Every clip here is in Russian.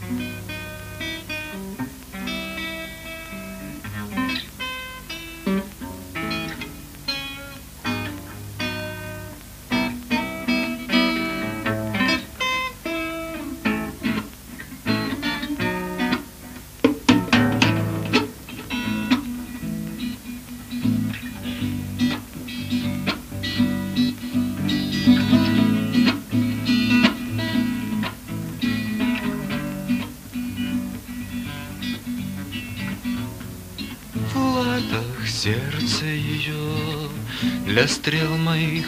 Сердце ее для стрел моих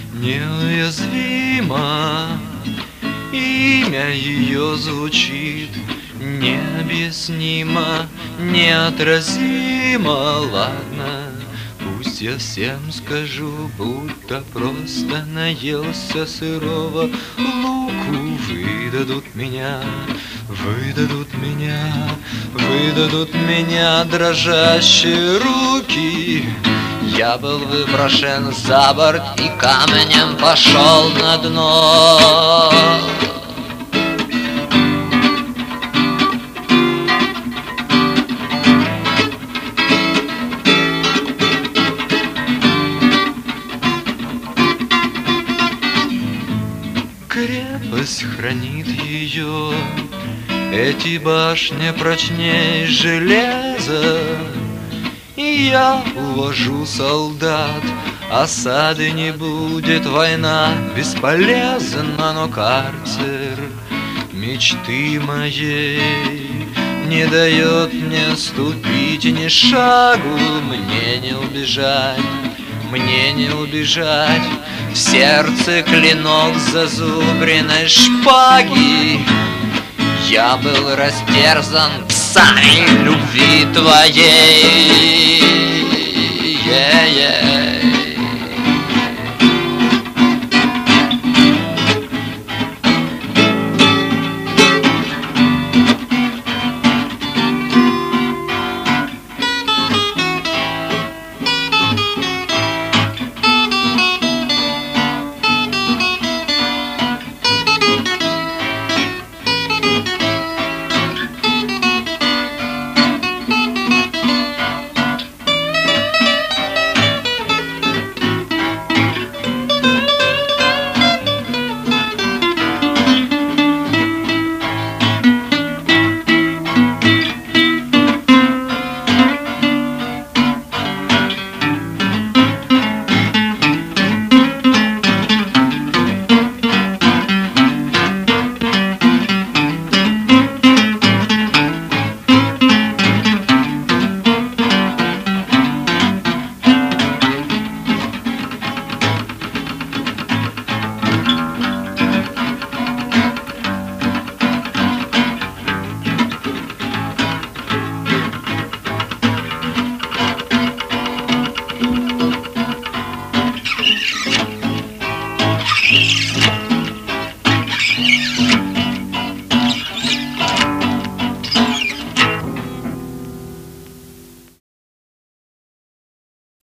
неуязвимо, имя ее звучит необъяснимо, неотразимо. Ладно, пусть я всем скажу, будто просто наелся сырого луку. Выдадут меня, выдадут меня, выдадут меня дрожащие руки. Я был выброшен за борт и камнем пошел на дно. Крепость хранит ее, эти башни прочней железа. И я увожу солдат, осады не будет, война бесполезна. Но карцер мечты моей не дает мне ступить ни шагу. Мне не убежать, мне не убежать. В сердце клинок зазубренной шпаги. Я был растерзан псами любви твоей.